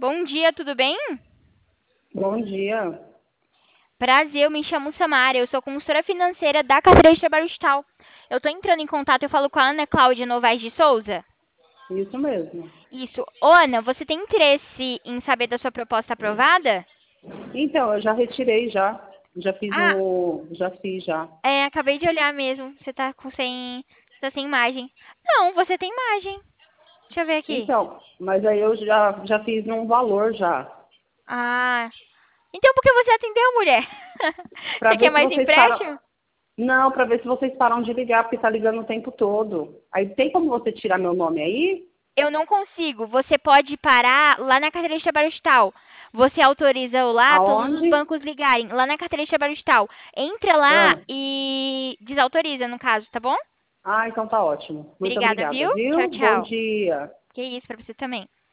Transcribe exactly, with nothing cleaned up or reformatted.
Bom dia, tudo bem? Bom dia. Prazer, eu me chamo Samara, eu sou consultora financeira da carteira de trabalho digital. Eu tô entrando em contato, eu falo com a Ana Cláudia Novaes de Souza. Isso mesmo. Isso. Ô, Ana, você tem interesse em saber da sua proposta aprovada? Então, eu já retirei já. Já fiz Ah, o. Já fiz já. é, acabei de olhar mesmo. Você tá com sem, você tá sem imagem. Não, você tem imagem. Deixa eu ver aqui. Então, mas aí eu já, já fiz um valor já. Ah, então por que você atendeu, mulher? Pra Você quer ver se mais vocês param. empréstimo? Não, pra ver se vocês param de ligar, porque tá ligando o tempo todo. Aí tem como você tirar meu nome aí? Eu não consigo. Você pode parar lá na carteira de trabalho digital. Você autoriza lá todos os Aonde? bancos ligarem. Lá na carteira de trabalho digital. Entra lá Ah, e desautoriza, no caso, tá bom? ah, então tá ótimo. Muito Obrigada, obrigada, viu? Tchau, viu? Bom tchau. dia. Que isso pra você também.